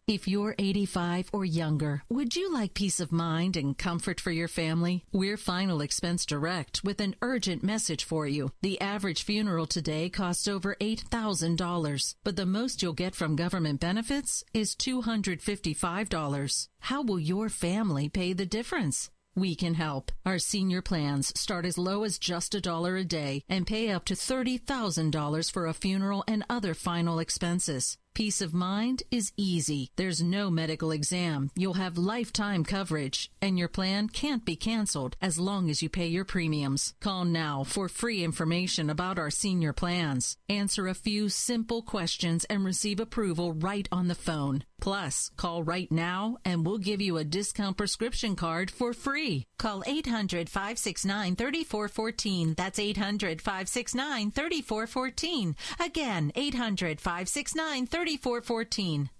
If you're 85 or younger, would you like peace of mind and comfort for your family? We're Final Expense Direct with an urgent message for you. The average funeral today costs over $8,000, but the most you'll get from government benefits is $255. How will your family pay the difference? We can help. Our senior plans start as low as just $1 a day and pay up to $30,000 for a funeral and other final expenses. Peace of mind is easy. There's no medical exam. You'll have lifetime coverage, and your plan can't be canceled as long as you pay your premiums. Call now for free information about our senior plans. Answer a few simple questions and receive approval right on the phone. Plus, call right now and we'll give you a discount prescription card for free. Call 800-569-3414. That's 800-569-3414. Again, 800-569-3414.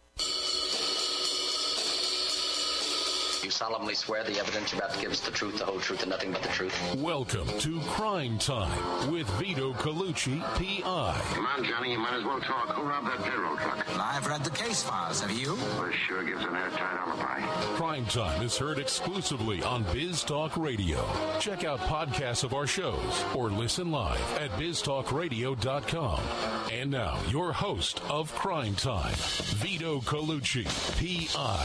You solemnly swear the evidence you're about to give is the truth, the whole truth, and nothing but the truth? Welcome to Crime Time with Vito Colucci, P.I. Come on, Johnny, you might as well talk. Who robbed that payroll truck? I've read the case files. Have you? Well, it sure gives an airtight alibi. Crime Time is heard exclusively on Biz Talk Radio. Check out podcasts of our shows or listen live at biztalkradio.com. And now, your host of Crime Time, Vito Colucci, P.I.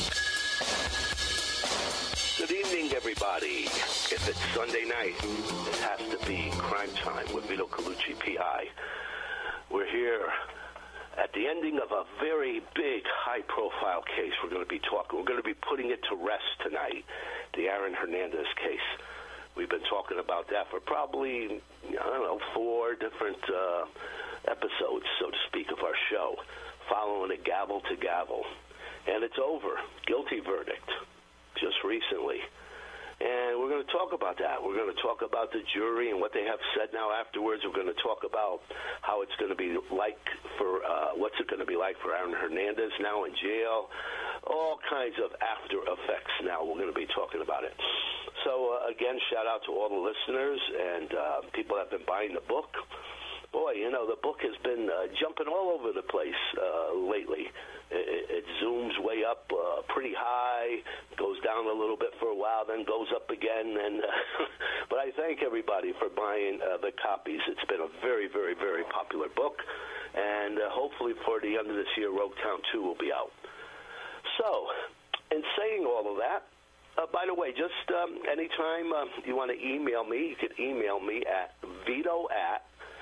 Good evening, everybody. If it's Sunday night, it has to be Crime Time with Vito Colucci, P.I. We're here at the ending of a very big, high-profile case. We're going to be putting it to rest tonight, the Aaron Hernandez case. We've been talking about that for probably, 4 different episodes, so to speak, of our show, following it gavel to gavel. And it's over. Guilty verdict. Just recently. And we're going to talk about that. We're going to talk about the jury and what they have said now afterwards. We're going to talk about how it's going to be like for, what's it going to be like for Aaron Hernandez now in jail. All kinds of after effects now. We're going to be talking about it. So, again, shout out to all the listeners and people that have been buying the book. Boy, the book has been jumping all over the place lately. It zooms way up pretty high, goes down a little bit for a while, then goes up again. And but I thank everybody for buying the copies. It's been a very, very, very popular book. And hopefully for the end of this year, Rogue Town 2 will be out. So, in saying all of that, by the way, just anytime you want to email me, you can email me at Vito at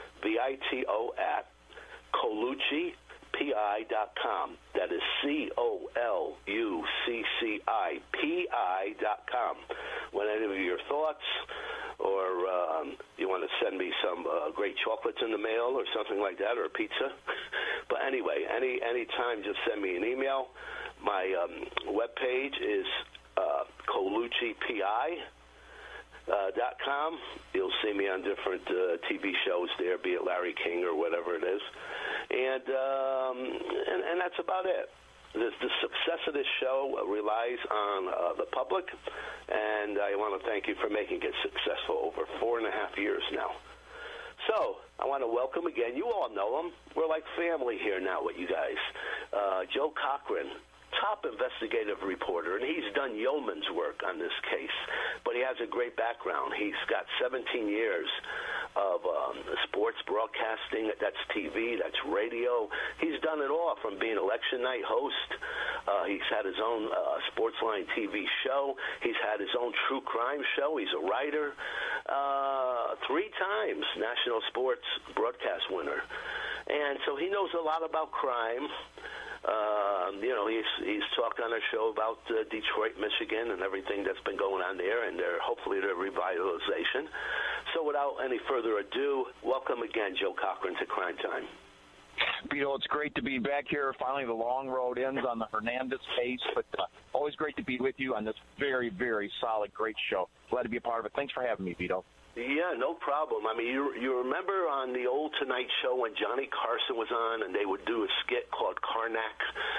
Colucci.com. That is COLUCCIPI.com. When any of your thoughts or you want to send me some great chocolates in the mail or something like that, or pizza. But anyway, any time, just send me an email. My webpage is ColucciPI.com. You'll see me on different TV shows there, be it Larry King or whatever it is, and that's about it. The success of this show relies on the public, and I want to thank you for making it successful over 4.5 years now. So I want to welcome again. You all know him. We're like family here now with you guys. Joe Cochran, top investigative reporter, and he's done yeoman's work on this case, but he has a great background. He's got 17 years of sports broadcasting. That's TV, that's radio. He's done it all, from being election night host. He's had his own Sportsline TV show. He's had his own true crime show. He's a writer. 3 times National Sports Broadcast winner. And so he knows a lot about crime. He's talked on our show about Detroit, Michigan, and everything that's been going on there, and hopefully their revitalization. So without any further ado, welcome again, Joe Cochran, to Crime Time. Vito, it's great to be back here. Finally, the long road ends on the Hernandez case, but always great to be with you on this very, very solid, great show. Glad to be a part of it. Thanks for having me, Vito. Yeah, no problem. I mean, you remember on the old Tonight Show when Johnny Carson was on, and they would do a skit called Karnak, and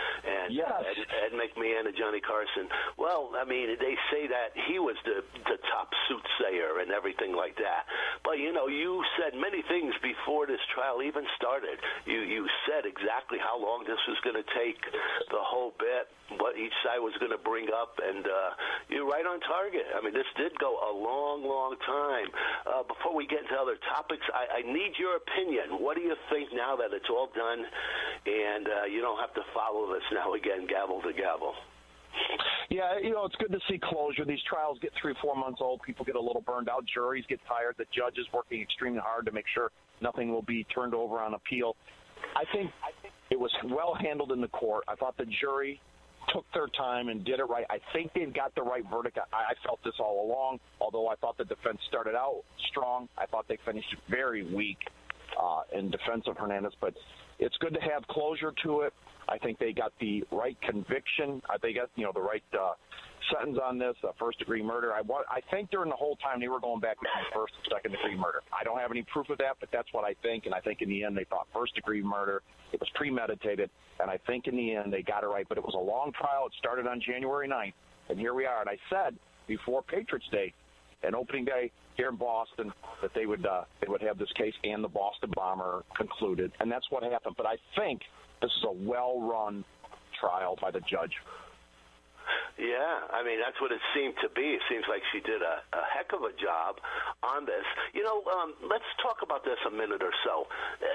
and yes. Ed McMahon and Johnny Carson. Well, I mean, they say that he was the top soothsayer and everything like that. But, you know, you said many things before this trial even started. You said exactly how long this was going to take, the whole bit, what each side was going to bring up, and you're right on target. I mean, this did go a long, long time. Before we get into other topics, I need your opinion. What do you think now that it's all done and you don't have to follow this now again, gavel to gavel? Yeah, you know, it's good to see closure. These trials get 3-4 months old. People get a little burned out. Juries get tired. The judge is working extremely hard to make sure nothing will be turned over on appeal. I think it was well handled in the court. I thought the jury took their time and did it right. I think they've got the right verdict. I felt this all along, although I thought the defense started out strong. I thought they finished very weak in defense of Hernandez, but it's good to have closure to it. I think they got the right conviction. They got, you know, the right sentence on this, first-degree murder. I think during the whole time they were going back between first and second-degree murder. I don't have any proof of that, but that's what I think, and I think in the end they thought first-degree murder. It was premeditated, and I think in the end they got it right. But it was a long trial. It started on January 9th, and here we are. And I said before Patriots Day and opening day here in Boston that they would have this case and the Boston bomber concluded, and that's what happened. But I think this is a well-run trial by the judge. Yeah, I mean, that's what it seemed to be. It seems like she did a heck of a job on this. You know, let's talk about this a minute or so.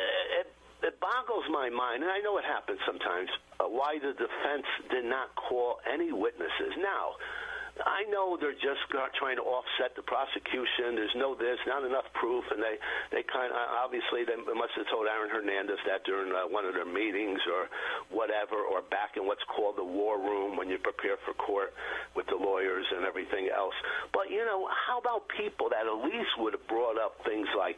It boggles my mind, and I know it happens sometimes, why the defense did not call any witnesses. Now, I know they're just trying to offset the prosecution. There's no this, not enough proof, and they kind of obviously they must have told Aaron Hernandez that during one of their meetings or whatever, or back in what's called the war room when you prepare for court with the lawyers and everything else. But you know, how about people that at least would have brought up things like,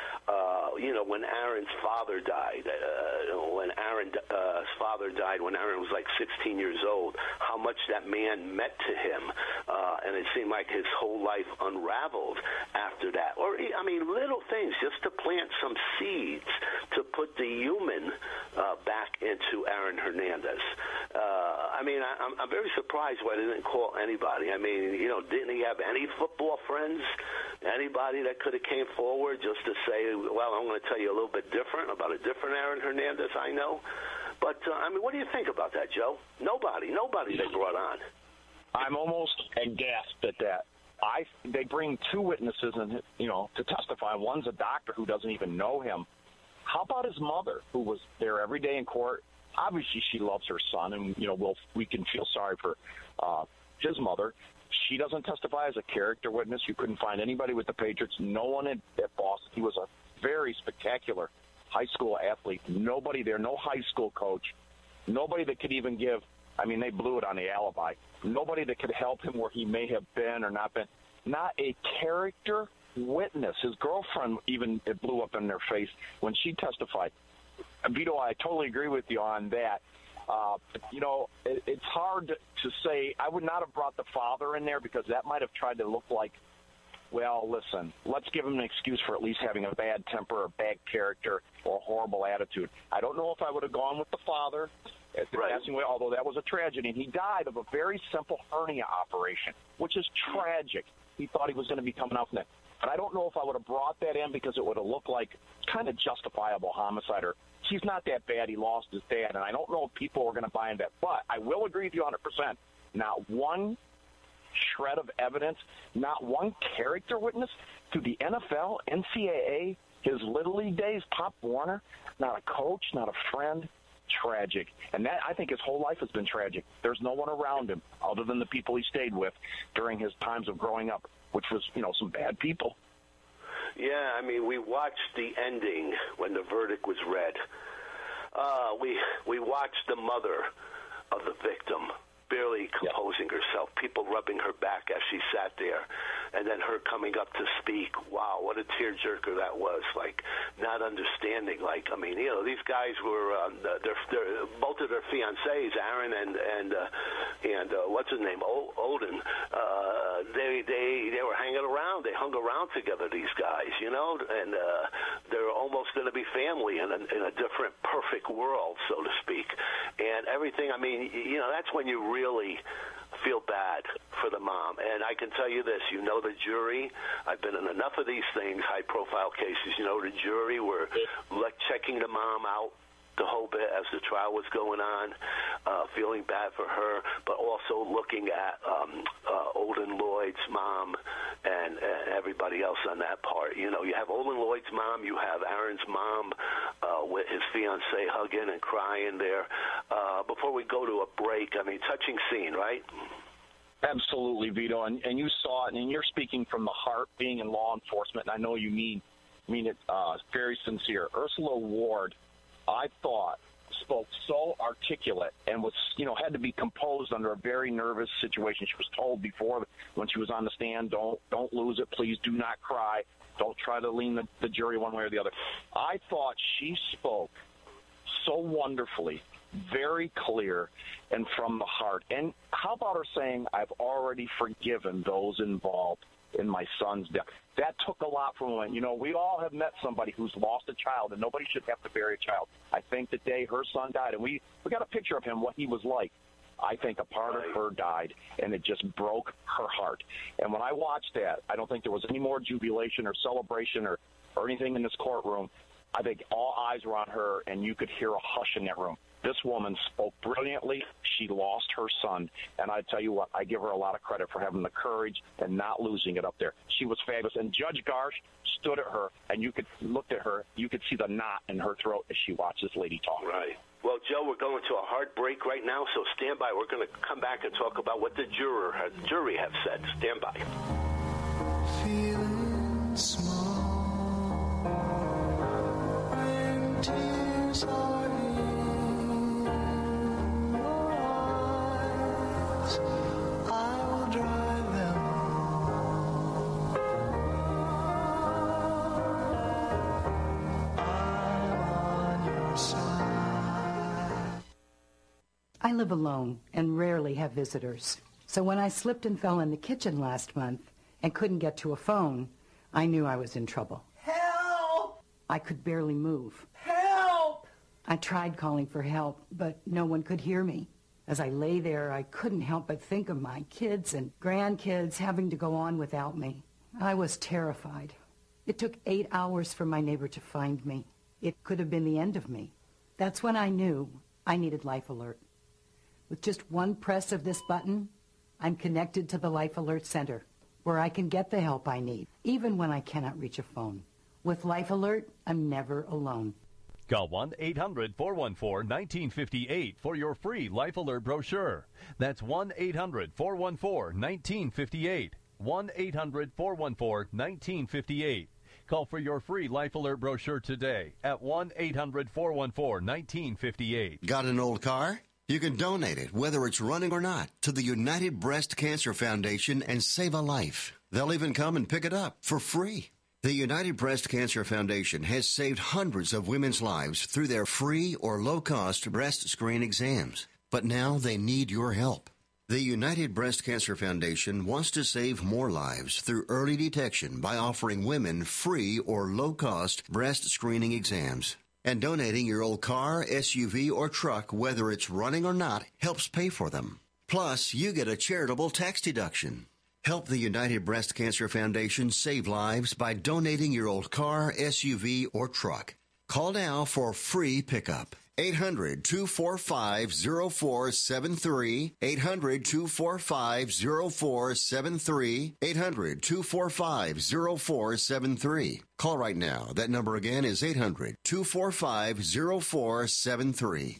you know, when Aaron's father died, when Aaron's father died, when Aaron was like 16 years old, how much that man meant to him. And it seemed like his whole life unraveled after that. Or, I mean, little things just to plant some seeds to put the human back into Aaron Hernandez. I mean, I'm very surprised why they didn't call anybody. I mean, you know, didn't he have any football friends, anybody that could have came forward just to say, well, I'm going to tell you a little bit different about a different Aaron Hernandez I know? But, I mean, what do you think about that, Joe? Nobody they brought on. I'm almost aghast at that. They bring two witnesses, and you know, to testify. One's a doctor who doesn't even know him. How about his mother, who was there every day in court? Obviously, she loves her son, and you know, we can feel sorry for his mother. She doesn't testify as a character witness. You couldn't find anybody with the Patriots. No one at Boston. He was a very spectacular high school athlete. Nobody there. No high school coach. Nobody that could even give. I mean, they blew it on the alibi. Nobody that could help him where he may have been or not been. Not a character witness. His girlfriend even, it blew up in their face when she testified. Vito, I totally agree with you on that. You know, it's hard to say. I would not have brought the father in there because that might have tried to look like, well, listen, let's give him an excuse for at least having a bad temper or bad character or a horrible attitude. I don't know if I would have gone with the father at the passing away, although that was a tragedy. And he died of a very simple hernia operation, which is tragic. He thought he was going to be coming out from that. But I don't know if I would have brought that in because it would have looked like kind of justifiable homicide, or he's not that bad, he lost his dad. And I don't know if people are going to buy into that. But I will agree with you 100%. Not one shred of evidence, not one character witness through the NFL, NCAA, his Little League days, Pop Warner, not a coach, not a friend. Tragic. And that, I think his whole life has been tragic. There's no one around him other than the people he stayed with during his times of growing up, which was, you know, some bad people. Yeah, I mean, we watched the ending when the verdict was read. We watched the mother of the victim barely composing herself, people rubbing her back as she sat there, and then her coming up to speak. Wow, what a tearjerker that was, like not understanding. Like, I mean, you know, these guys were, they're both of their fiancés, Aaron and what's his name, Odin, they were hanging around. They hung around together, these guys, you know, and they're almost going to be family in a different, perfect world, so to speak. And everything. I mean, that's when you really feel bad for the mom. And I can tell you this, the jury, I've been in enough of these things, high-profile cases, the jury were checking the mom out the whole bit as the trial was going on, feeling bad for her, but also looking at Olin Lloyd's mom and everybody else on that part. You have Olin Lloyd's mom, you have Aaron's mom with his fiancée hugging and crying there. Before we go to a break, I mean, touching scene, right? Absolutely, Vito, and you saw it, and you're speaking from the heart, being in law enforcement, and I know you mean it very sincere. Ursula Ward, I thought, spoke so articulate and was, had to be composed under a very nervous situation. She was told before when she was on the stand, don't lose it, please do not cry, don't try to lean the jury one way or the other. I thought she spoke so wonderfully, very clear, and from the heart. And how about her saying, I've already forgiven those involved in my son's death? That took a lot from women. We all have met somebody who's lost a child, and nobody should have to bury a child. I think the day her son died, and we got a picture of him, what he was like. I think a part of her died, and it just broke her heart. And when I watched that, I don't think there was any more jubilation or celebration or anything in this courtroom. I think all eyes were on her, and you could hear a hush in that room. This woman spoke brilliantly. She lost her son. And I tell you what, I give her a lot of credit for having the courage and not losing it up there. She was fabulous. And Judge Garsh stood at her, and you could look at her. You could see the knot in her throat as she watched this lady talk. Right. Well, Joe, we're going to a hard break right now, so stand by. We're going to come back and talk about what the jury have said. Stand by. Feeling small when tears are in your eyes, I will dry them all. I'm on your side. I live alone and rarely have visitors. So when I slipped and fell in the kitchen last month and couldn't get to a phone, I knew I was in trouble. Help! I could barely move. Help! I tried calling for help, but no one could hear me. As I lay there, I couldn't help but think of my kids and grandkids having to go on without me. I was terrified. It took 8 hours for my neighbor to find me. It could have been the end of me. That's when I knew I needed Life Alert. With just one press of this button, I'm connected to the Life Alert Center, where I can get the help I need, even when I cannot reach a phone. With Life Alert, I'm never alone. Call 1-800-414-1958 for your free Life Alert brochure. That's 1-800-414-1958. 1-800-414-1958. Call for your free Life Alert brochure today at 1-800-414-1958. Got an old car? You can donate it, whether it's running or not, to the United Breast Cancer Foundation and save a life. They'll even come and pick it up for free. The United Breast Cancer Foundation has saved hundreds of women's lives through their free or low-cost breast screen exams. But now they need your help. The United Breast Cancer Foundation wants to save more lives through early detection by offering women free or low-cost breast screening exams. And donating your old car, SUV, or truck, whether it's running or not, helps pay for them. Plus, you get a charitable tax deduction. Help the United Breast Cancer Foundation save lives by donating your old car, SUV, or truck. Call now for free pickup. 800-245-0473. 800-245-0473. 800-245-0473. Call right now. That number again is 800-245-0473.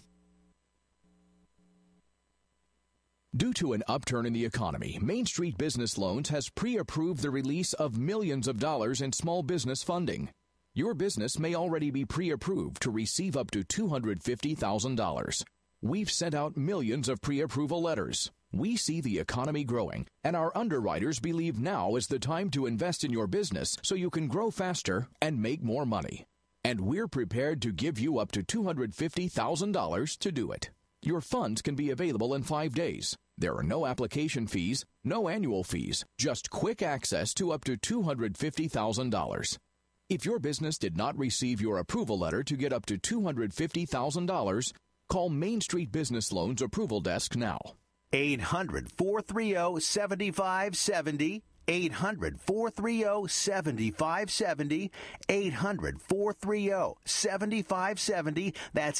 Due to an upturn in the economy, Main Street Business Loans has pre-approved the release of millions of dollars in small business funding. Your business may already be pre-approved to receive up to $250,000. We've sent out millions of pre-approval letters. We see the economy growing, and our underwriters believe now is the time to invest in your business so you can grow faster and make more money. And we're prepared to give you up to $250,000 to do it. Your funds can be available in 5 days. There are no application fees, no annual fees, just quick access to up to $250,000. If your business did not receive your approval letter to get up to $250,000, Call Main Street Business Loans Approval Desk now. 800-430-7570. 800-430-7570. 800-430-7570. That's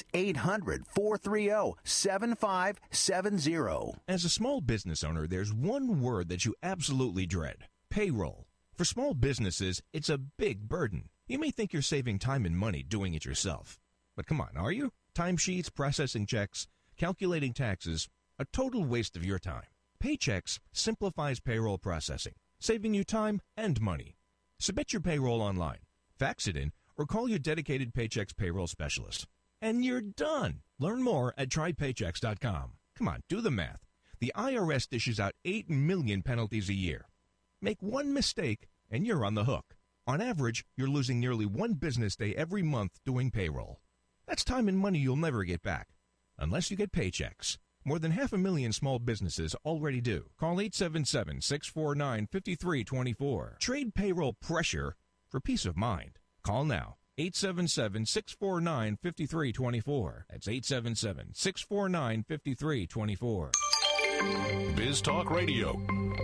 800-430-7570. As a small business owner, there's one word that you absolutely dread: payroll. For small businesses, it's a big burden. You may think you're saving time and money doing it yourself. But come on, are you? Timesheets, processing checks, calculating taxes, a total waste of your time. Paychex simplifies payroll processing, saving you time and money. Submit your payroll online, fax it in, or call your dedicated Paychex payroll specialist. And you're done. Learn more at trypaychex.com. Come on, do the math. The IRS dishes out 8 million penalties a year. Make one mistake, and you're on the hook. On average, you're losing nearly one business day every month doing payroll. That's time and money you'll never get back, unless you get Paychex. More than 500,000 small businesses already do. Call 877-649-5324. Trade payroll pressure for peace of mind. Call now. 877-649-5324. That's 877-649-5324. Biz Talk Radio.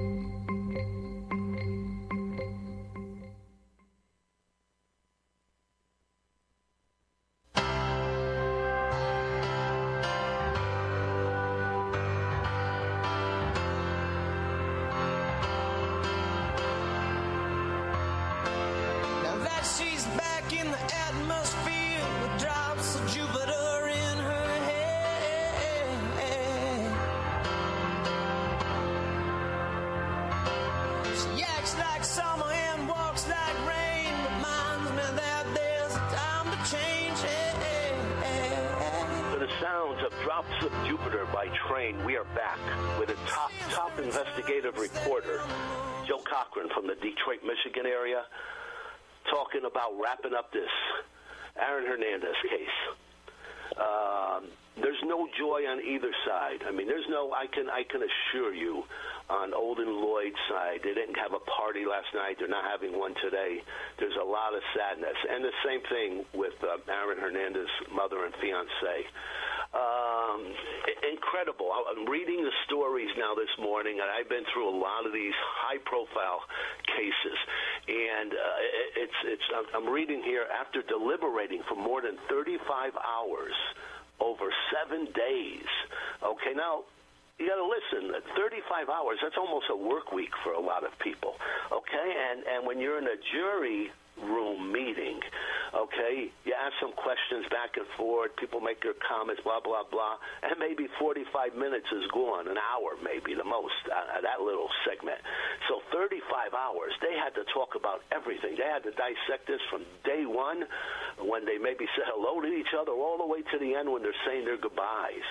We are back with a top investigative reporter, Joe Cochran from the Detroit, Michigan area, talking about wrapping up this Aaron Hernandez case. There's no joy on either side. I mean, there's no. I can assure you, on Olden Lloyd's side, they didn't have a party last night. They're not having one today. There's a lot of sadness, and the same thing with Aaron Hernandez's mother and fiance. Incredible. I'm reading the stories now this morning, and I've been through a lot of these high-profile cases, and I'm reading here, after deliberating for more than 35 hours over 7 days. Okay, now, you got to listen. 35 hours, that's almost a work week for a lot of people. Okay, and when you're in a jury room meeting, okay, you ask some questions back and forth, people make their comments, blah, blah, blah, and maybe 45 minutes is gone, an hour maybe the most, that little segment. So 35 hours, they had to talk about everything. They had to dissect this from day one, when they maybe said hello to each other, all the way to the end when they're saying their goodbyes.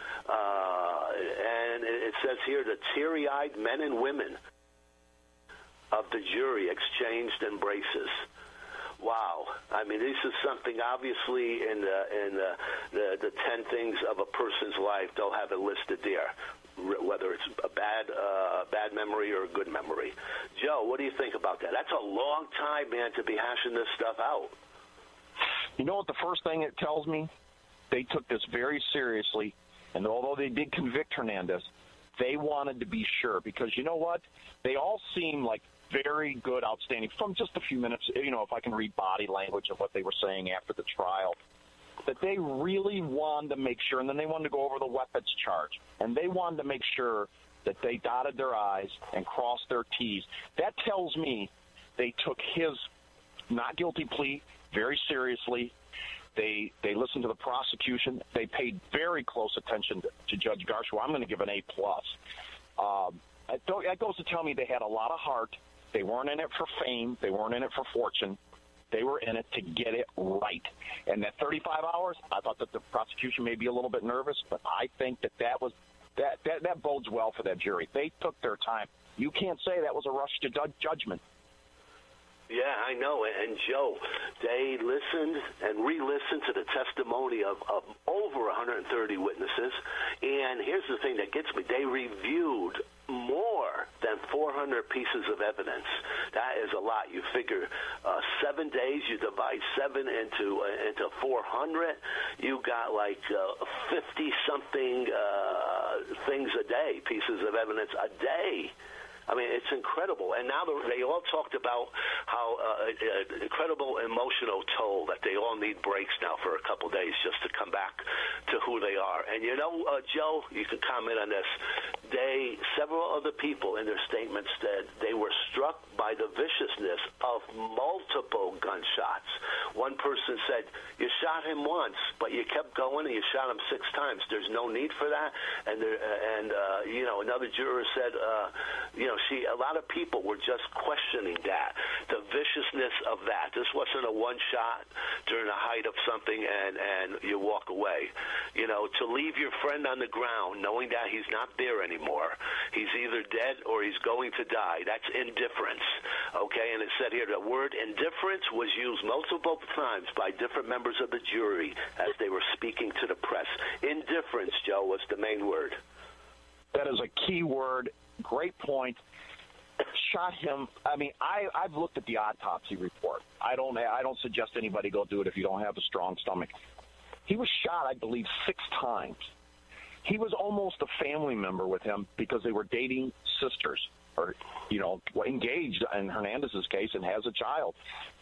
And it says here, the teary-eyed men and women of the jury exchanged embraces. Wow. I mean, this is something, obviously, in the 10 things of a person's life, they'll have it listed there, whether it's a bad memory or a good memory. Joe, what do you think about that? That's a long time, man, to be hashing this stuff out. You know what the first thing it tells me? They took this very seriously, and although they did convict Hernandez, they wanted to be sure, because you know what? They all seem like very good, outstanding, from just a few minutes, you know, if I can read body language of what they were saying after the trial, that they really wanted to make sure, and then they wanted to go over the weapons charge, and they wanted to make sure that they dotted their I's and crossed their T's. That tells me they took his not guilty plea very seriously. They listened to the prosecution. They paid very close attention to Judge Garcia. I'm going to give an A+. That goes to tell me they had a lot of heart. They weren't in it for fame. They weren't in it for fortune. They were in it to get it right. And that 35 hours, I thought that the prosecution may be a little bit nervous, but I think that bodes well for that jury. They took their time. You can't say that was a rush to judgment. Yeah, I know. And, Joe, they listened and re-listened to the testimony of over 130 witnesses. And here's the thing that gets me. They reviewed more than and 400 pieces of evidence. That is a lot. You figure 7 days, you divide 7 into 400, you got like 50-something things a day, pieces of evidence a day. I mean, it's incredible. And now they all talked about how incredible emotional toll that they all need breaks now for a couple days just to come back to who they are. And, you know, Joe, you can comment on this. Several other people in their statements said they were struck by the viciousness of multiple gunshots. One person said, you shot him once, but you kept going and you shot him 6 times. There's no need for that. And you know, another juror said, you know, a lot of people were just questioning that, the viciousness of that. This wasn't a one shot during the height of something and you walk away. You know, to leave your friend on the ground knowing that he's not there anymore, he's either dead or he's going to die, that's indifference. Okay, and it said here the word indifference was used multiple times by different members of the jury as they were speaking to the press. Indifference, Joe, was the main word. That is a key word. Great point. Shot him. I mean, I've looked at the autopsy report. I don't suggest anybody go do it if you don't have a strong stomach. He was shot, I believe, 6 times. He was almost a family member with him because they were dating sisters, or, you know, engaged in Hernandez's case, and has a child.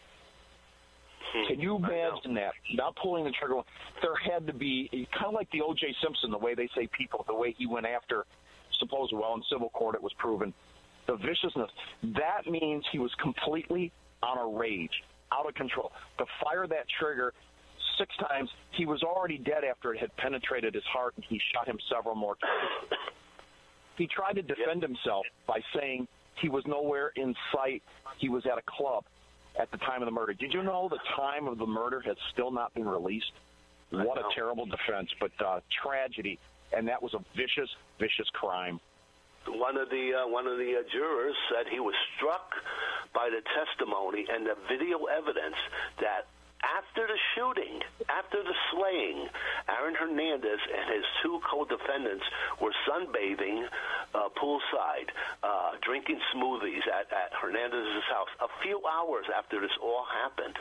Can you imagine that? Not pulling the trigger. There had to be, kind of like the O.J. Simpson, the way they say people, the way he went after, supposedly, well, in civil court it was proven, the viciousness. That means he was completely on a rage, out of control. To fire that trigger 6 times, he was already dead after it had penetrated his heart, and he shot him several more times. He tried to defend himself by saying he was nowhere in sight. He was at a club at the time of the murder. Did you know the time of the murder has still not been released? What a terrible defense, but tragedy, and that was a vicious, vicious crime. One of the jurors said he was struck by the testimony and the video evidence that after the shooting, after the slaying, Aaron Hernandez and his 2 co-defendants were sunbathing poolside, drinking smoothies at Hernandez's house a few hours after this all happened.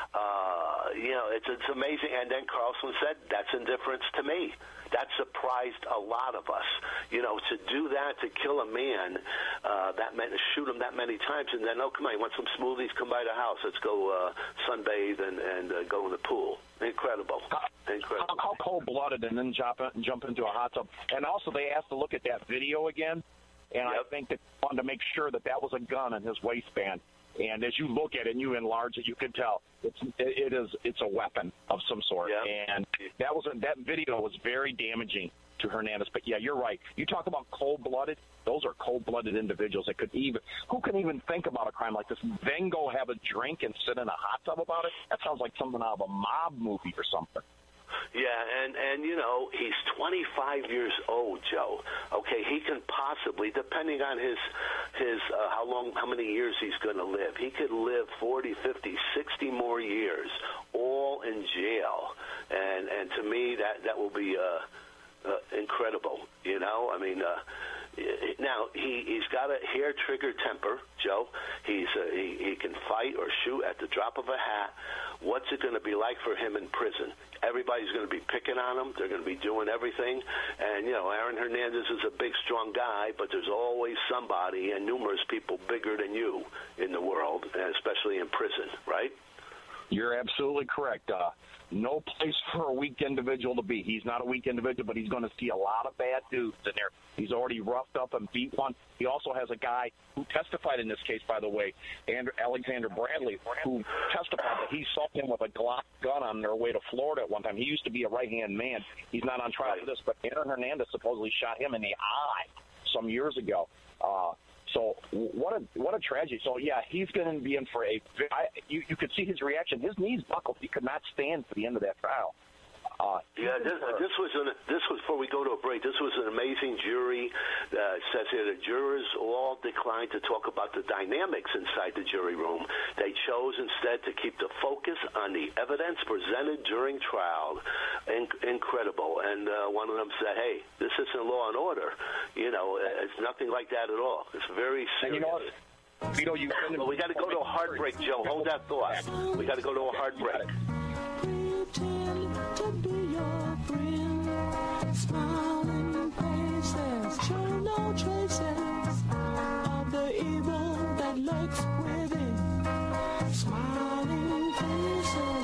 You know, it's amazing. And then Carlson said, that's indifference to me. That surprised a lot of us. You know, to do that, to kill a man, that meant to shoot him that many times, and then, oh, come on, you want some smoothies? Come by the house. Let's go sunbathe and go in the pool. Incredible. Incredible. How cold-blooded, and then jump into a hot tub. And also, they asked to look at that video again, and I think they wanted to make sure that was a gun in his waistband. And as you look at it and you enlarge it, you can tell it's a weapon of some sort. Yeah. And that video was very damaging to Hernandez. But yeah, you're right. You talk about cold-blooded; those are cold-blooded individuals that who can even think about a crime like this, then go have a drink and sit in a hot tub about it? That sounds like something out of a mob movie or something. Yeah, and you know, he's 25 years old, Joe. Okay, he can possibly, depending on his how many years he's going to live, he could live 40, 50, 60 more years, all in jail. And to me, that will be incredible. You know, I mean, now he's got a hair-trigger temper, Joe. He can fight or shoot at the drop of a hat. What's it going to be like for him in prison? Everybody's going to be picking on him. They're going to be doing everything. And, you know, Aaron Hernandez is a big, strong guy, but there's always somebody and numerous people bigger than you in the world, especially in prison, right? You're absolutely correct. No place for a weak individual to be. He's not a weak individual, but he's going to see a lot of bad dudes in there. He's already roughed up and beat one. He also has a guy who testified in this case, by the way, Alexander Bradley, who testified that he saw him with a Glock gun on their way to Florida at one time. He used to be a right-hand man. He's not on trial for this, but Aaron Hernandez supposedly shot him in the eye some years ago. So what a tragedy. So, yeah, he's going to be in for you could see his reaction. His knees buckled. He could not stand for the end of that trial. This was before we go to a break. This was an amazing jury. It says here the jurors all declined to talk about the dynamics inside the jury room. They chose instead to keep the focus on the evidence presented during trial. Incredible. And one of them said, "Hey, this isn't Law and Order. You know, it's nothing like that at all. It's very serious." And you know what? Well, we got to go to a hard break, Joe. Hold that thought. We got to go to a hard break. To be your friend, smiling faces show no traces of the evil that lurks within. Smiling faces,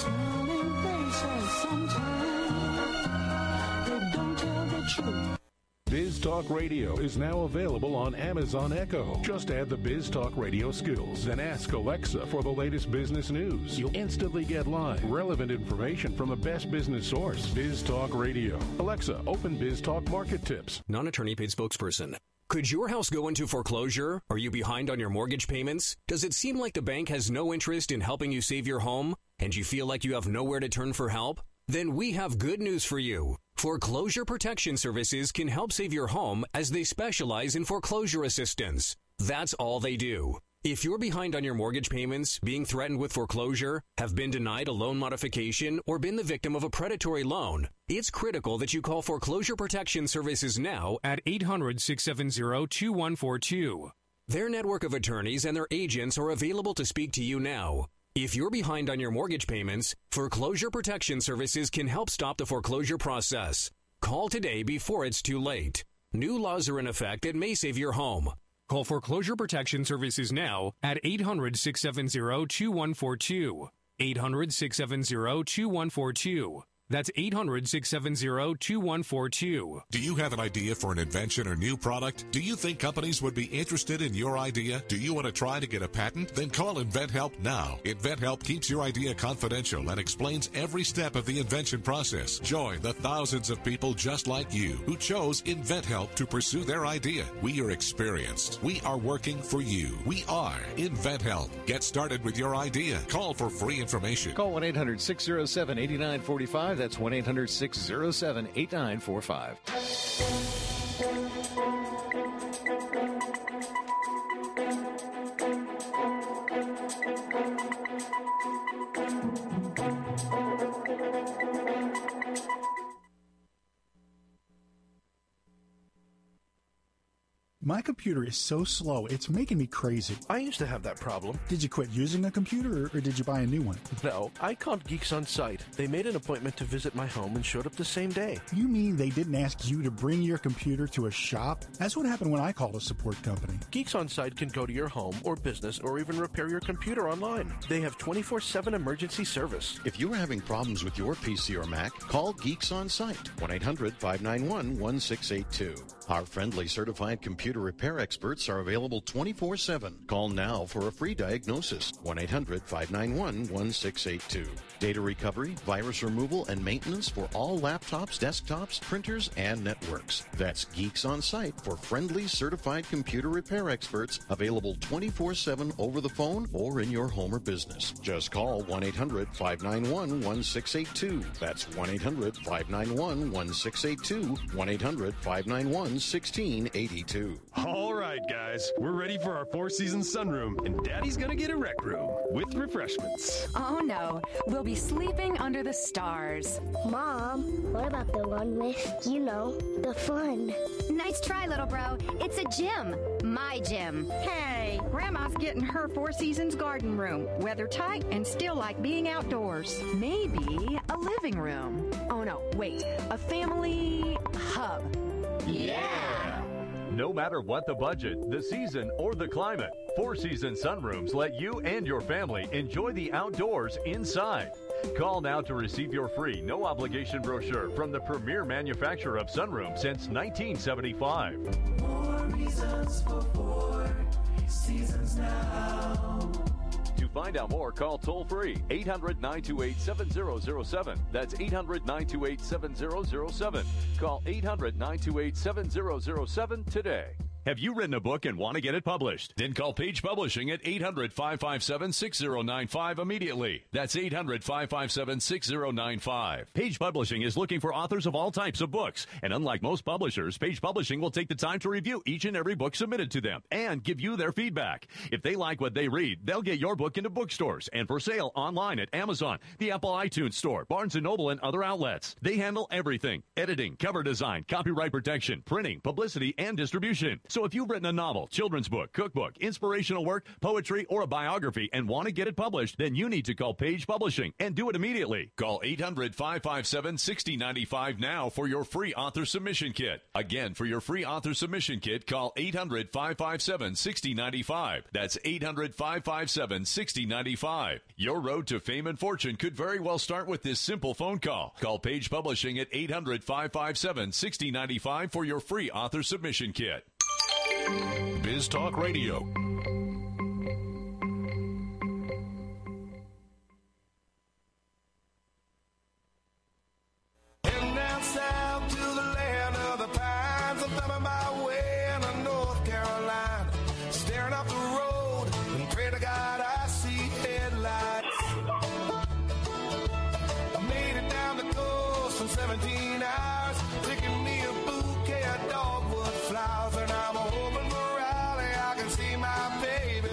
sometimes they don't tell the truth. Biz Talk Radio is now available on Amazon Echo. Just add the Biz Talk Radio skills and ask Alexa for the latest business news. You'll instantly get live, relevant information from the best business source. Biz Talk Radio. Alexa, open Biz Talk Market Tips. Non-attorney paid spokesperson. Could your house go into foreclosure? Are you behind on your mortgage payments? Does it seem like the bank has no interest in helping you save your home? And you feel like you have nowhere to turn for help? Then we have good news for you. Foreclosure Protection Services can help save your home as they specialize in foreclosure assistance. That's all they do. If you're behind on your mortgage payments, being threatened with foreclosure, have been denied a loan modification, or been the victim of a predatory loan, it's critical that you call Foreclosure Protection Services now at 800-670-2142. Their network of attorneys and their agents are available to speak to you now. If you're behind on your mortgage payments, Foreclosure Protection Services can help stop the foreclosure process. Call today before it's too late. New laws are in effect that may save your home. Call Foreclosure Protection Services now at 800-670-2142. 800-670-2142. That's 800-670-2142. Do you have an idea for an invention or new product? Do you think companies would be interested in your idea? Do you want to try to get a patent? Then call InventHelp now. InventHelp keeps your idea confidential and explains every step of the invention process. Join the thousands of people just like you who chose InventHelp to pursue their idea. We are experienced. We are working for you. We are InventHelp. Get started with your idea. Call for free information. Call 1-800-607-8945. That's 1-800-607-8945. My computer is so slow, it's making me crazy. I used to have that problem. Did you quit using a computer, or did you buy a new one? No, I called Geeks On Site. They made an appointment to visit my home and showed up the same day. You mean they didn't ask you to bring your computer to a shop? That's what happened when I called a support company. Geeks On Site can go to your home or business or even repair your computer online. They have 24/7 emergency service. If you're having problems with your PC or Mac, call Geeks On Site, 1-800-591-1682. Our friendly certified computer repair experts are available 24/7. Call now for a free diagnosis, 1-800-591-1682. Data recovery, virus removal, and maintenance for all laptops, desktops, printers, and networks. That's Geeks On Site for friendly certified computer repair experts, available 24/7 over the phone or in your home or business. Just call 1-800-591-1682. That's 1-800-591-1682, 1-800-591-1682. All right, guys, we're ready for our Four Seasons sunroom, and Daddy's gonna get a rec room with refreshments. Oh no, we'll be sleeping under the stars. Mom, what about the one with, the fun? Nice try, little bro. It's a gym. My gym. Hey, Grandma's getting her Four Seasons garden room. Weather tight and still like being outdoors. Maybe a living room. Oh no, wait, a family hub. Yeah! No matter what the budget, the season, or the climate, Four Seasons sunrooms let you and your family enjoy the outdoors inside. Call now to receive your free, no-obligation brochure from the premier manufacturer of sunrooms since 1975. More reasons for Four Seasons now. To find out more, call toll-free 800-928-7007. That's 800-928-7007. Call 800-928-7007 today. Have you written a book and want to get it published? Then call Page Publishing at 800-557-6095 immediately. That's 800-557-6095. Page Publishing is looking for authors of all types of books. And unlike most publishers, Page Publishing will take the time to review each and every book submitted to them and give you their feedback. If they like what they read, they'll get your book into bookstores and for sale online at Amazon, the Apple iTunes Store, Barnes & Noble, and other outlets. They handle everything: editing, cover design, copyright protection, printing, publicity, and distribution. So if you've written a novel, children's book, cookbook, inspirational work, poetry, or a biography and want to get it published, then you need to call Page Publishing and do it immediately. Call 800-557-6095 now for your free author submission kit. Again, for your free author submission kit, call 800-557-6095. That's 800-557-6095. Your road to fame and fortune could very well start with this simple phone call. Call Page Publishing at 800-557-6095 for your free author submission kit. Biz Talk Radio. Heading down south to the land of the pines. I'm thumbing my way into North Carolina, staring up the road and pray to God I see headlights. I made it down the coast in 17 hours, taking me a bouquet of dogwood flowers, and I'm hoping for Raleigh I can see my baby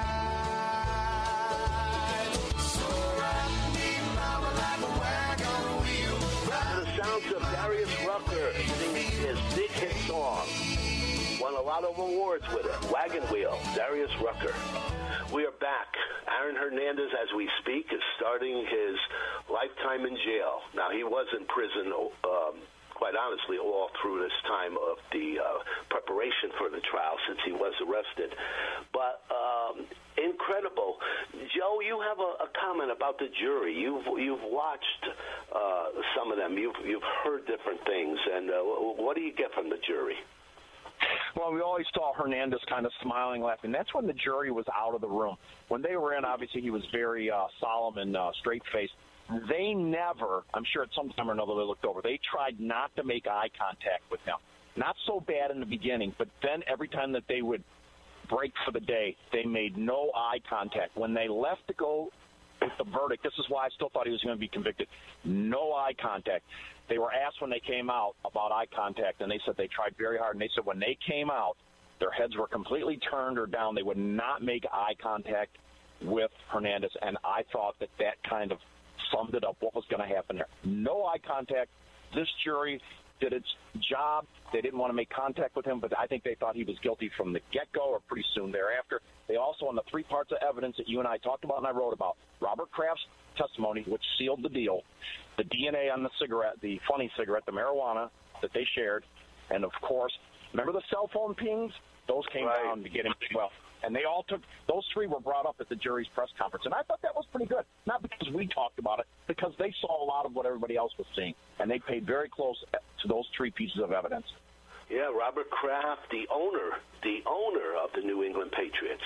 tonight. So rock me, mama, like a wagon wheel. The sounds of Darius Rucker singing his big hit song. Won a lot of awards with it. Wagon Wheel, Darius Rucker. We are back. Aaron Hernandez, as we speak, is starting his lifetime in jail. Now, he was in prison, quite honestly, all through this time of the preparation for the trial since he was arrested. But incredible. Joe, you have a comment about the jury. You've watched some of them. You've heard different things. And what do you get from the jury? Well, we always saw Hernandez kind of smiling, laughing. That's when the jury was out of the room. When they were in, obviously, he was very solemn and straight-faced. They never, I'm sure at some time or another they looked over, they tried not to make eye contact with him. Not so bad in the beginning, but then every time that they would break for the day, they made no eye contact. When they left to go with the verdict, this is why I still thought he was going to be convicted, no eye contact. They were asked when they came out about eye contact, and they said they tried very hard. And they said when they came out, their heads were completely turned or down. They would not make eye contact with Hernandez, and I thought that kind of summed it up, what was going to happen there. No eye contact. This jury did its job. They didn't want to make contact with him, but I think they thought he was guilty from the get-go or pretty soon thereafter. They also, on the three parts of evidence that you and I talked about and I wrote about, Robert Kraft's testimony, which sealed the deal, the DNA on the cigarette, the funny cigarette, the marijuana that they shared, and, of course, remember the cell phone pings? Those came down to get him well. And they all took, those three were brought up at the jury's press conference. And I thought that was pretty good. Not because we talked about it, because they saw a lot of what everybody else was seeing. And they paid very close to those three pieces of evidence. Yeah, Robert Kraft, the owner of the New England Patriots,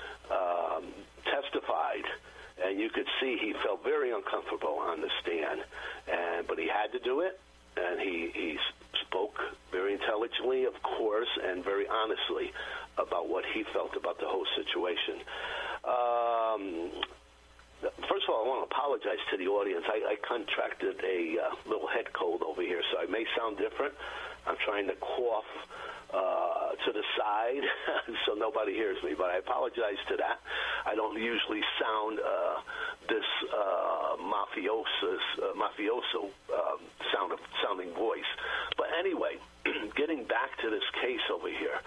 testified. And you could see he felt very uncomfortable on the stand. But he had to do it. And he spoke very intelligently, of course, and very honestly about what he felt about the whole situation. First of all, I want to apologize to the audience. I contracted a little head cold over here, so I may sound different. I'm trying to cough to the side so nobody hears me, but I apologize to that. I don't usually sound this mafioso sounding voice. But anyway, getting back to this case over here,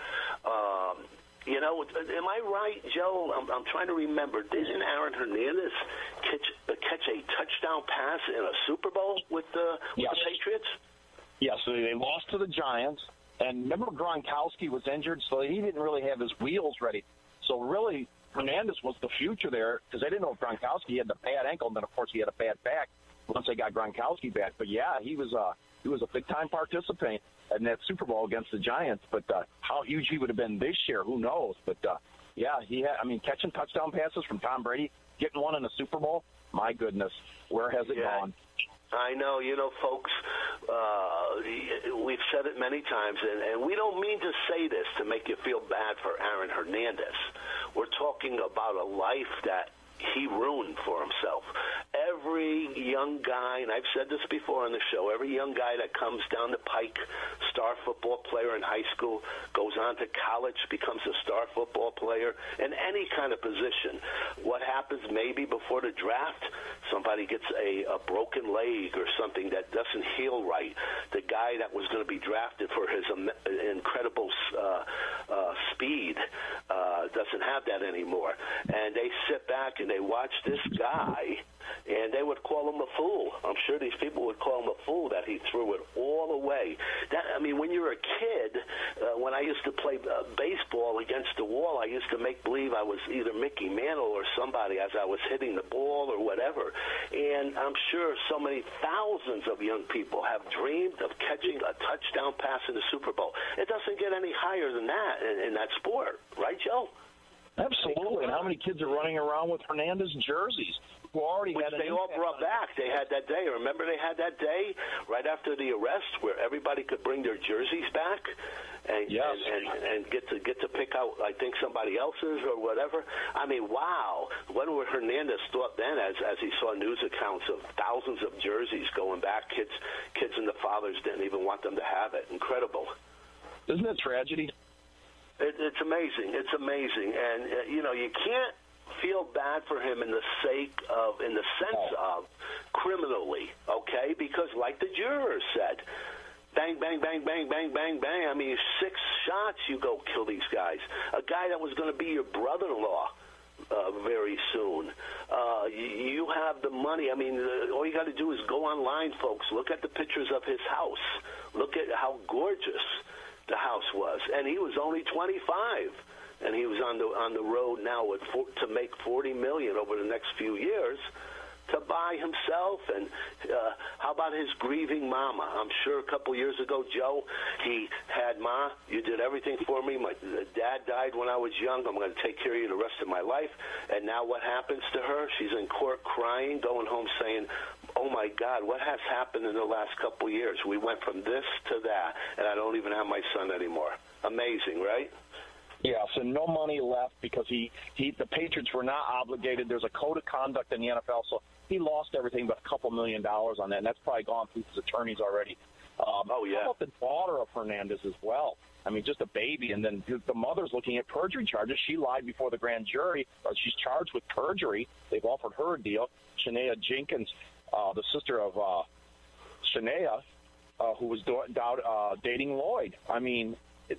am I right, Joe? I'm trying to remember. Didn't Aaron Hernandez catch a touchdown pass in a Super Bowl with the Patriots? Yes, so they lost to the Giants. And remember, Gronkowski was injured, so he didn't really have his wheels ready. So really, Hernandez was the future there because they didn't know if Gronkowski had the bad ankle, and then, of course, he had a bad back once they got Gronkowski back. But, yeah, he was a big-time participant in that Super Bowl against the Giants. But how huge he would have been this year, who knows? But, catching touchdown passes from Tom Brady, getting one in the Super Bowl, my goodness, where has it gone? I know, folks, we've said it many times, and we don't mean to say this to make you feel bad for Aaron Hernandez. We're talking about a life that he ruined for himself. Every young guy, and I've said this before on the show, every young guy that comes down the pike, star football player in high school, goes on to college, becomes a star football player in any kind of position. What happens maybe before the draft? Somebody gets a broken leg or something that doesn't heal right. The guy that was going to be drafted for his incredible speed doesn't have that anymore. And they sit back and they watch this guy, and they would call him a fool. I'm sure these people would call him a fool that he threw it all away. When you're a kid, when I used to play baseball against the wall, I used to make believe I was either Mickey Mantle or somebody as I was hitting the ball or whatever. And I'm sure so many thousands of young people have dreamed of catching a touchdown pass in the Super Bowl. It doesn't get any higher than that in that sport. Right, Joe? Absolutely. And how many kids are running around with Hernandez jerseys who already Which had they all brought back. They had that day. Remember they had that day right after the arrest where everybody could bring their jerseys back and get to pick out, I think, somebody else's or whatever. I mean, wow. What would Hernandez thought then as he saw news accounts of thousands of jerseys going back? Kids and the fathers didn't even want them to have it. Incredible. Isn't it tragedy? It's amazing. It's amazing. And, you can't feel bad for him in the sense of criminally, okay? Because like the jurors said, bang, bang, bang, bang, bang, bang, bang. I mean, 6 shots, you go kill these guys. A guy that was going to be your brother-in-law very soon. You have the money. I mean, all you got to do is go online, folks. Look at the pictures of his house. Look at how gorgeous the house was, and he was only 25, and he was on the road now to make $40 million over the next few years to buy himself. And how about his grieving mama? I'm sure a couple years ago, Joe, he had, Ma, you did everything for me. My dad died when I was young. I'm going to take care of you the rest of my life. And now what happens to her? She's in court crying, going home saying, oh, my God, what has happened in the last couple years? We went from this to that, and I don't even have my son anymore. Amazing, right? Yes, and no money left because the Patriots were not obligated. There's a code of conduct in the NFL, so he lost everything but a couple $1 million on that, and that's probably gone through his attorneys already. How about the daughter of Hernandez as well? I mean, just a baby, and then the mother's looking at perjury charges. She lied before the grand jury. She's charged with perjury. They've offered her a deal. Shania Jenkins, the sister of Shania, who was dating Lloyd. I mean,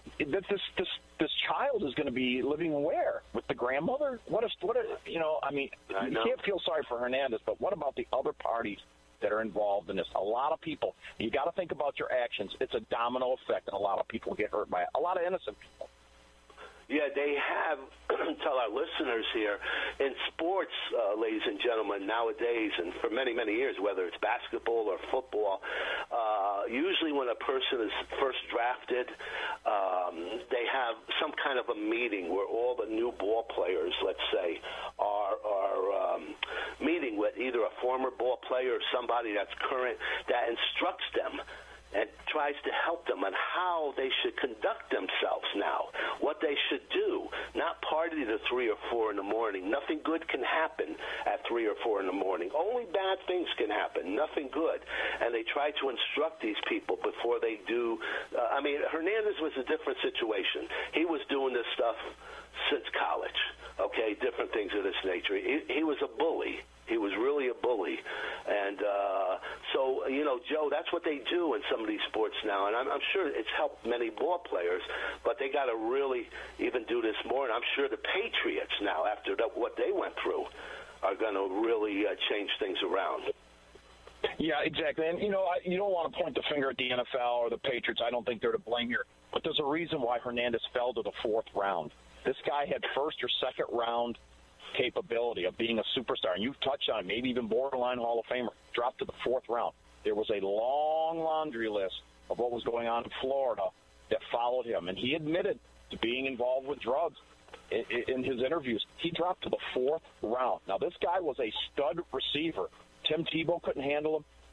this child is going to be living where? With the grandmother? You can't feel sorry for Hernandez, but what about the other parties that are involved in this? A lot of people. You got to think about your actions. It's a domino effect, and a lot of people get hurt by it. A lot of innocent people. Yeah, they have, tell our listeners here, in sports, ladies and gentlemen, nowadays and for many, many years, whether it's basketball or football, usually when a person is first drafted, they have some kind of a meeting where all the new ball players, let's say, are meeting with either a former ball player or somebody that's current that instructs them and tries to help them on how they should conduct themselves now, what they should do, not party to 3 or 4 in the morning. Nothing good can happen at 3 or 4 in the morning. Only bad things can happen, nothing good. And they try to instruct these people before they do. Hernandez was a different situation. He was doing this stuff since college, okay, different things of this nature. He was a bully. He was really a bully. And so, Joe, that's what they do in some of these sports now. And I'm sure it's helped many ball players, but they got to really even do this more. And I'm sure the Patriots now, after what they went through, are going to really change things around. Yeah, exactly. And, you don't want to point the finger at the NFL or the Patriots. I don't think they're to blame here. But there's a reason why Hernandez fell to the 4th round. This guy had first or second round capability of being a superstar, and you've touched on it, maybe even borderline Hall of Famer, dropped to the 4th round. There was a long laundry list of what was going on in Florida that followed him, and he admitted to being involved with drugs in his interviews. He dropped to the 4th round. Now, this guy was a stud receiver. Tim Tebow couldn't handle him.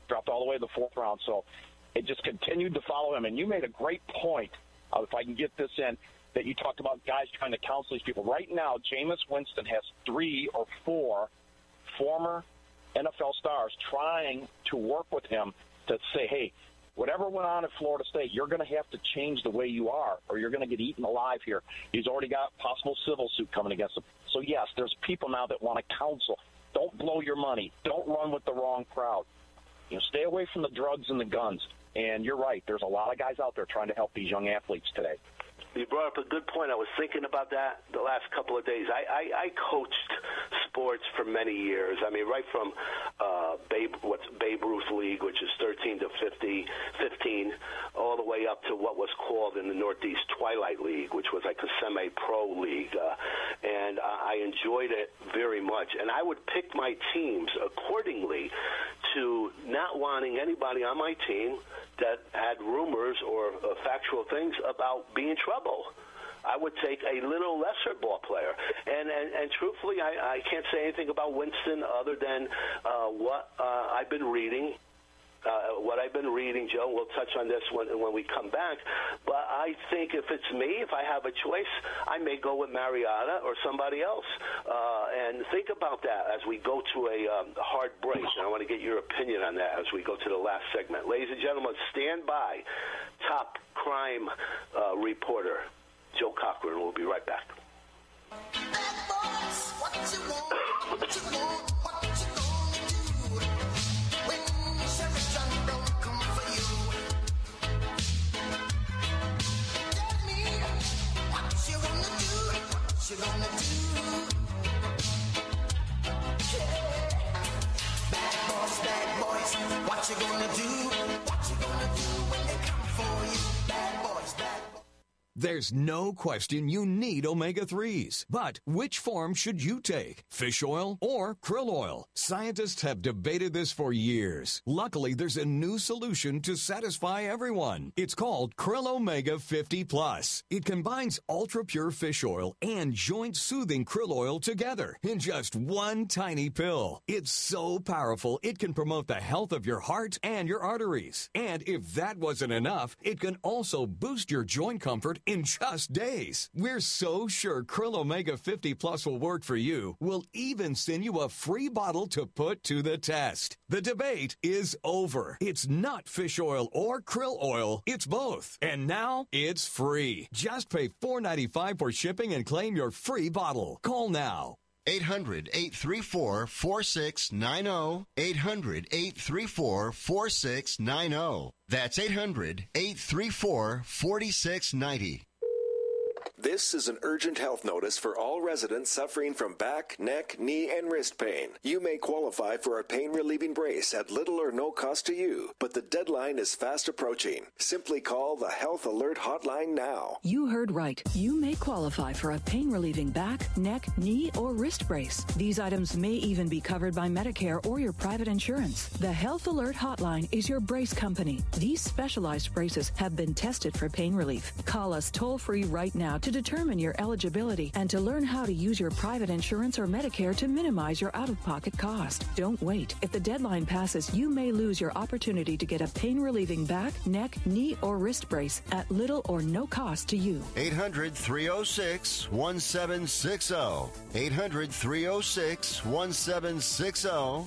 dropped all the way to the 4th round. So it just continued to follow him. And you made a great point, if I can get this in, that you talked about guys trying to counsel these people. Right now, Jameis Winston has 3 or 4 former NFL stars trying to work with him to say, hey, whatever went on at Florida State, you're going to have to change the way you are, or you're going to get eaten alive here. He's already got possible civil suit coming against him. So, yes, there's people now that want to counsel. Don't blow your money. Don't run with the wrong crowd. Stay away from the drugs and the guns. And you're right. There's a lot of guys out there trying to help these young athletes today. You brought up a good point. I was thinking about that the last couple of days. I coached sports for many years. I mean, right from Babe Ruth League, which is 13 to 15, all the way up to what was called in the Northeast Twilight League, which was like a semi-pro league. And I enjoyed it very much. And I would pick my teams accordingly to not wanting anybody on my team that had rumors or factual things about being in trouble. I would take a little lesser ball player. And truthfully, I can't say anything about Winston other than what I've been reading. Joe, we'll touch on this when we come back. But I think if it's me, if I have a choice, I may go with Mariota or somebody else. And think about that as we go to a hard break. And I want to get your opinion on that as we go to the last segment. Ladies and gentlemen, stand by. Top crime reporter Joe Cochran will be right back. You gonna do? Yeah. Bad boys, what you gonna do? What you gonna do when they come for you? Bad boys, bad boys. There's no question you need omega-3s. But which form should you take? Fish oil or krill oil? Scientists have debated this for years. Luckily, there's a new solution to satisfy everyone. It's called Krill Omega 50 Plus. It combines ultra-pure fish oil and joint-soothing krill oil together in just one tiny pill. It's so powerful, it can promote the health of your heart and your arteries. And if that wasn't enough, it can also boost your joint comfort in just days. We're so sure Krill Omega 50 Plus will work for you. We'll even send you a free bottle to put to the test. The debate is over. It's not fish oil or krill oil. It's both. And now it's free. Just pay $4.95 for shipping and claim your free bottle. Call now. 800-834-4690. 800-834-4690. That's 800-834-4690. This is an urgent health notice for all residents suffering from back, neck, knee, and wrist pain. You may qualify for a pain-relieving brace at little or no cost to you, but the deadline is fast approaching. Simply call the Health Alert Hotline now. You heard right. You may qualify for a pain-relieving back, neck, knee, or wrist brace. These items may even be covered by Medicare or your private insurance. The Health Alert Hotline is your brace company. These specialized braces have been tested for pain relief. Call us toll-free right now to determine your eligibility and to learn how to use your private insurance or Medicare to minimize your out-of-pocket cost. Don't wait. If the deadline passes, you may lose your opportunity to get a pain-relieving back, neck, knee, or wrist brace at little or no cost to you. 800-306-1760. 800-306-1760.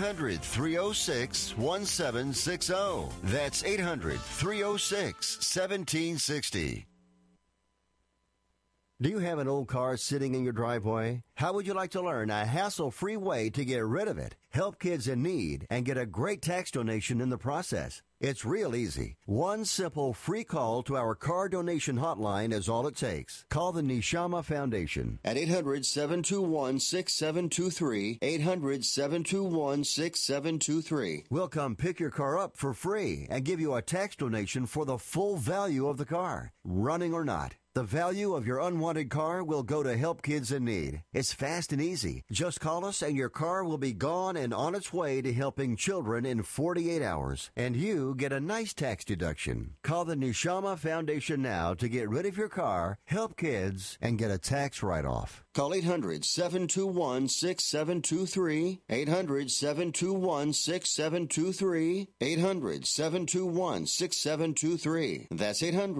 800-306-1760. That's 800-306-1760. Do you have an old car sitting in your driveway? How would you like to learn a hassle-free way to get rid of it, help kids in need, and get a great tax donation in the process? It's real easy. One simple free call to our car donation hotline is all it takes. Call the Neshama Foundation at 800-721-6723, 800-721-6723. We'll come pick your car up for free and give you a tax donation for the full value of the car, running or not. The value of your unwanted car will go to help kids in need. It's It's fast and easy. Just call us and your car will be gone and on its way to helping children in 48 hours. And you get a nice tax deduction. Call the Neshama Foundation now to get rid of your car, help kids, and get a tax write-off. Call 800-721-6723, 800-721-6723, 800-721-6723. That's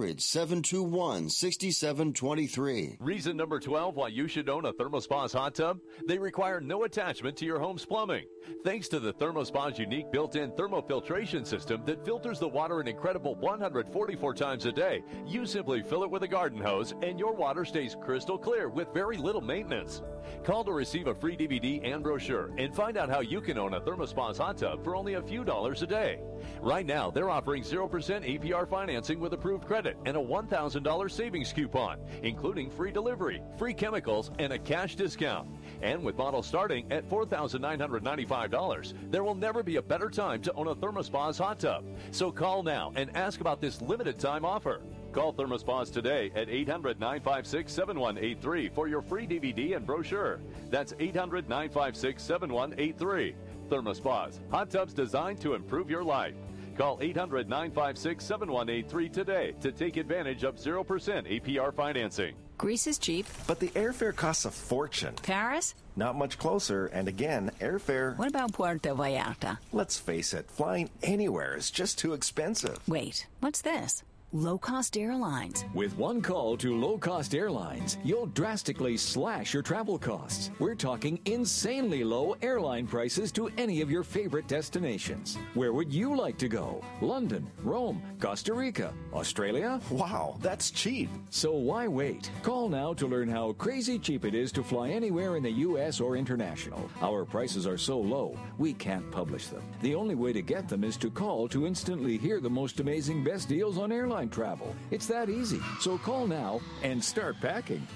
800-721-6723. Reason number 12 why you should own a ThermoSpa's hot tub? They require no attachment to your home's plumbing. Thanks to the ThermoSpa's unique built-in thermofiltration system that filters the water an incredible 144 times a day, you simply fill it with a garden hose and your water stays crystal clear with very little maintenance. Call to receive a free DVD and brochure and find out how you can own a ThermoSpa's hot tub for only a few dollars a day. Right now, they're offering 0% APR financing with approved credit and a $1,000 savings coupon, including free delivery, free chemicals, and a cash discount. And with models starting at $4,995, there will never be a better time to own a ThermoSpa's hot tub. So call now and ask about this limited time offer. Call ThermoSpa's today at 800-956-7183 for your free DVD and brochure. That's 800-956-7183. ThermoSpa's, hot tubs designed to improve your life. Call 800-956-7183 today to take advantage of 0% APR financing. Greece is cheap. But the airfare costs a fortune. Paris? Not much closer, and again, airfare... What about Puerto Vallarta? Let's face it, flying anywhere is just too expensive. Wait, what's this? Low-cost airlines. With one call to low-cost airlines, you'll drastically slash your travel costs. We're talking insanely low airline prices to any of your favorite destinations. Where would you like to go? London, Rome, Costa Rica, Australia? Wow, that's cheap. So why wait? Call now to learn how crazy cheap it is to fly anywhere in the U.S. or international. Our prices are so low, we can't publish them. The only way to get them is to call to instantly hear the most amazing best deals on airline travel. It's that easy. So call now and start packing.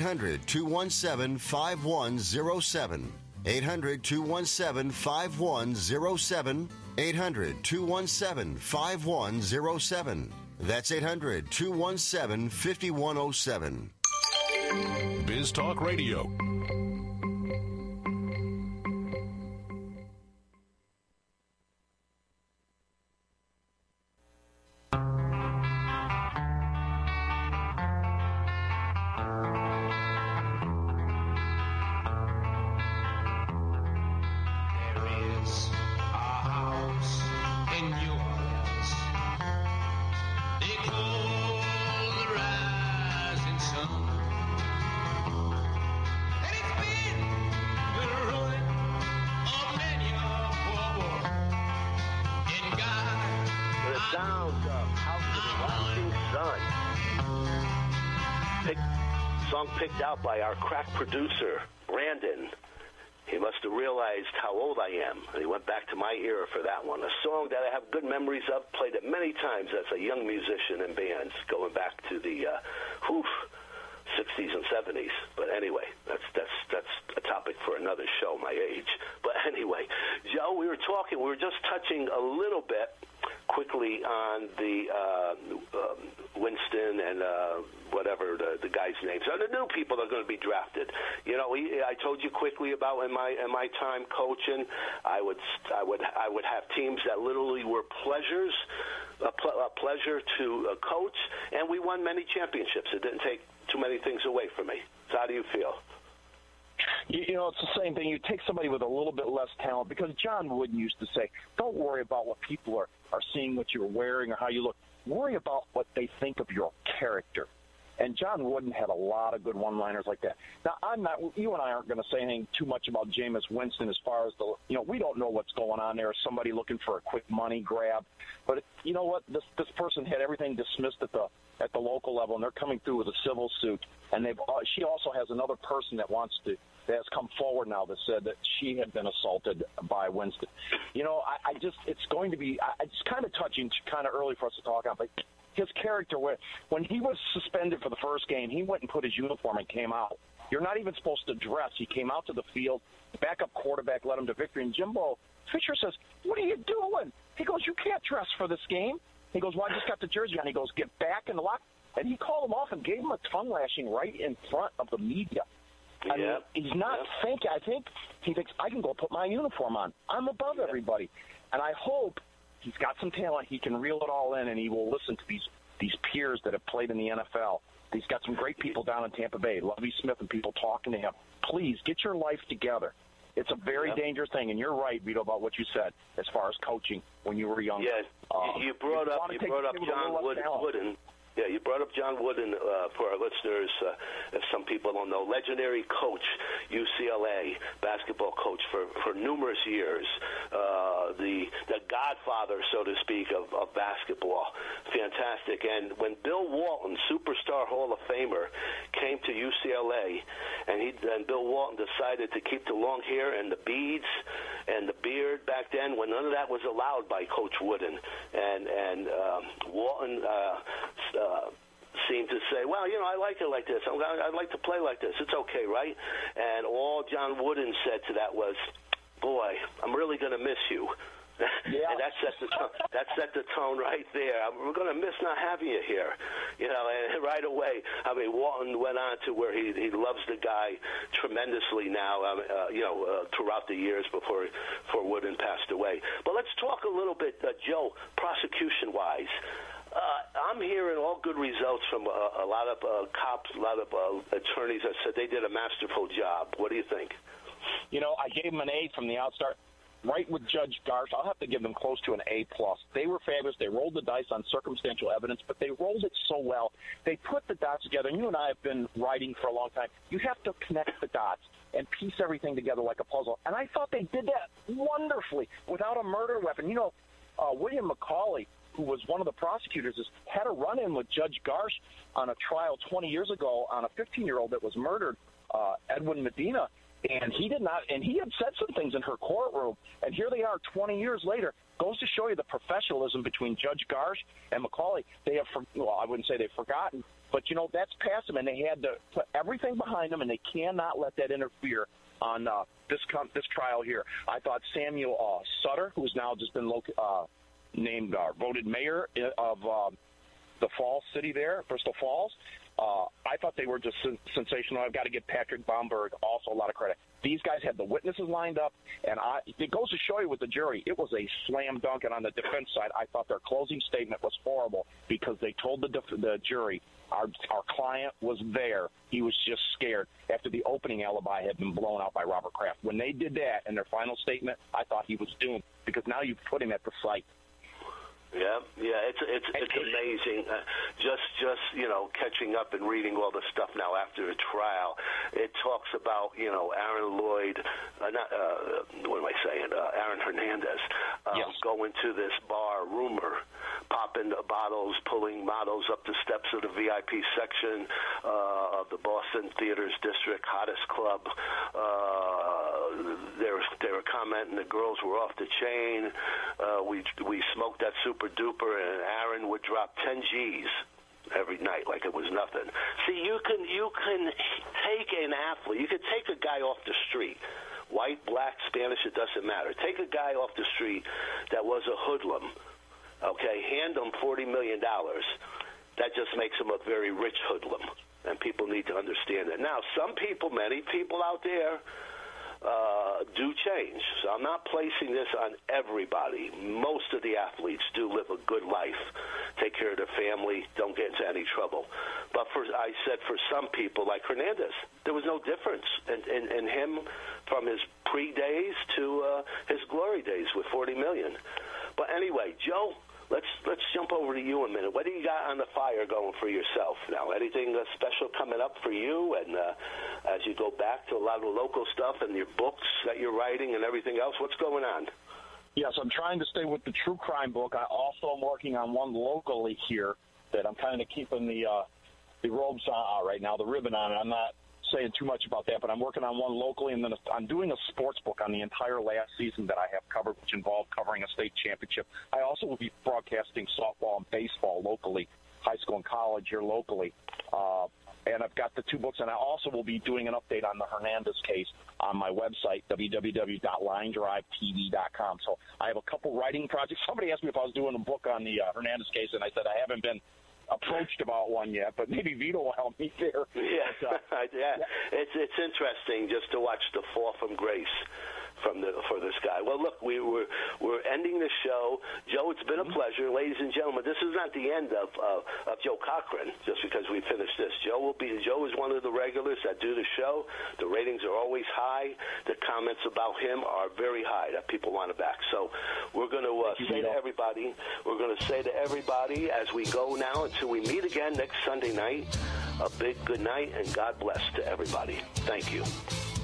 800-217-5107. 800-217-5107. 800-217-5107. That's 800-217-5107. Biz Talk Radio. Picked out by our crack producer, Brandon. He must have realized how old I am. And he went back to my era for that one. A song that I have good memories of, played it many times as a young musician in bands, going back to the 60s and 70s. But anyway, that's a topic for another show, my age. But anyway, Joe, we were just touching a little bit quickly on the Winston and whatever the guys' names are, the new people that are going to be drafted. You know, I told you quickly about in my time coaching, I would have teams that literally were a pleasure to coach, and we won many championships. It didn't take too many things away from me. So how do you feel? You know, it's the same thing. You take somebody with a little bit less talent, because John Wooden used to say, don't worry about what people are seeing, what you're wearing or how you look. Worry about what they think of your character. And John Wooden had a lot of good one-liners like that. Now, you and I aren't going to say anything too much about Jameis Winston as far as we don't know what's going on there. Somebody looking for a quick money grab. But you know what? This person had everything dismissed at the local level, and they're coming through with a civil suit. And she also has another person that has come forward now that said that she had been assaulted by Winston. You know, it's going to be, it's kind of touching, kind of early for us to talk on, but his character, when he was suspended for the first game, he went and put his uniform and came out. You're not even supposed to dress. He came out to the field, the backup quarterback led him to victory, and Jimbo Fisher says, what are you doing? He goes, you can't dress for this game. He goes, well, I just got the jersey on. He goes, get back in the locker. And he called him off and gave him a tongue lashing right in front of the media. I mean, he's not thinking. I think he thinks, I can go put my uniform on. I'm above everybody. And I hope he's got some talent. He can reel it all in, and he will listen to these peers that have played in the NFL. He's got some great people down in Tampa Bay, Lovie Smith and people talking to him. Please, get your life together. It's a very dangerous thing, and you're right, Vito, about what you said as far as coaching when you were younger. Yeah, you brought up John Wooden. Yeah, you brought up John Wooden for our listeners, if some people don't know. Legendary coach, UCLA basketball coach for numerous years. The godfather, so to speak, of basketball. Fantastic. And when Bill Walton, superstar Hall of Famer, came to UCLA, and Bill Walton decided to keep the long hair and the beads and the beard back then, when none of that was allowed by Coach Wooden. And Walton seemed to say, well, I like it like this. I'd like to play like this. It's okay, right? And all John Wooden said to that was, boy, I'm really going to miss you. Yeah. And that set the tone right there. We're going to miss not having you here. And right away, Walton went on to where he loves the guy tremendously now, throughout the years before Wooden passed away. But let's talk a little bit, Joe, prosecution-wise. I'm hearing all good results from a lot of cops, a lot of attorneys that said they did a masterful job. What do you think? I gave them an A from the outstart. Right with Judge Garsh, I'll have to give them close to an A+. They were fabulous. They rolled the dice on circumstantial evidence, but they rolled it so well. They put the dots together, and you and I have been writing for a long time. You have to connect the dots and piece everything together like a puzzle. And I thought they did that wonderfully without a murder weapon. William McCauley, who was one of the prosecutors, had a run-in with Judge Garsh on a trial 20 years ago on a 15-year-old that was murdered, Edwin Medina, and he did not, and he had said some things in her courtroom, and here they are 20 years later. Goes to show you the professionalism between Judge Garsh and McCauley. They have, I wouldn't say they've forgotten, but, that's past them, and they had to put everything behind them, and they cannot let that interfere on this trial here. I thought Samuel Sutter, who has now just been named voted mayor of the Falls City there, Bristol Falls. I thought they were just sensational. I've got to give Patrick Baumberg also a lot of credit. These guys had the witnesses lined up, and it goes to show you with the jury, it was a slam dunk. And on the defense side, I thought their closing statement was horrible because they told the jury, our client was there. He was just scared after the opening alibi had been blown out by Robert Kraft. When they did that in their final statement, I thought he was doomed because now you've put him at the site. Yeah, it's amazing. Just catching up and reading all the stuff now after the trial. It talks about Aaron Lloyd, Aaron Hernandez, going to this bar, Rumor, popping bottles, pulling models up the steps of the VIP section of the Boston Theaters District, hottest club. They were commenting the girls were off the chain. We smoked that super duper, and Aaron would drop 10 G's every night like it was nothing. See, you can take an athlete, you can take a guy off the street, white, black, Spanish, it doesn't matter. Take a guy off the street that was a hoodlum, okay, hand him $40 million. That just makes him a very rich hoodlum, and people need to understand that. Now, many people out there do change. So I'm not placing this on everybody. Most of the athletes do live a good life, take care of their family, don't get into any trouble. But I said for some people, like Hernandez, there was no difference in him from his pre-days to his glory days with $40 million. But anyway, Joe, let's jump over to you a minute. What do you got on the fire going for yourself now? Anything special coming up for you? And as you go back to a lot of the local stuff and your books that you're writing and everything else, what's going on? Yes, I'm trying to stay with the true crime book. I also am working on one locally here that I'm kind of keeping the robes on right now, the ribbon on it. I'm not saying too much about that, but I'm working on one locally, and then I'm doing a sports book on the entire last season that I have covered, which involved covering a state championship. I also will be broadcasting softball and baseball locally, high school and college here locally. And I've got the two books, and I also will be doing an update on the Hernandez case on my website, www.linedrivetv.com. So I have a couple writing projects. Somebody asked me if I was doing a book on the Hernandez case, and I said I haven't been approached about one yet, but maybe Vito will help me there. Yeah, But, yeah. It's interesting just to watch the fall from grace for this guy. Well, look, we're ending the show. Joe, it's been a pleasure. Ladies and gentlemen, this is not the end of Joe Cochran just because we finished this. Joe is one of the regulars that do the show. The ratings are always high. The comments about him are very high that people want to back. So we're going to say to everybody, as we go now until we meet again next Sunday night, a big good night and God bless to everybody. Thank you.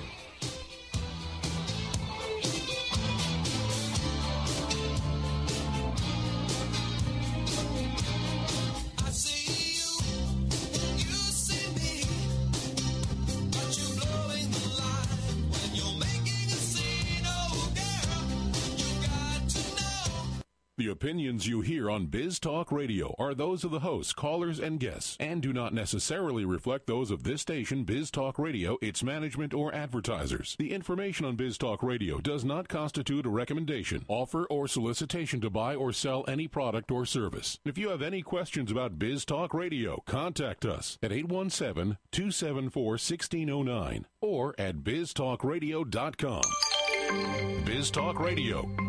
The opinions you hear on Biz Talk Radio are those of the hosts, callers, and guests, and do not necessarily reflect those of this station, Biz Talk Radio, its management, or advertisers. The information on Biz Talk Radio does not constitute a recommendation, offer, or solicitation to buy or sell any product or service. If you have any questions about Biz Talk Radio, contact us at 817-274-1609 or at biztalkradio.com. Biz Talk Radio,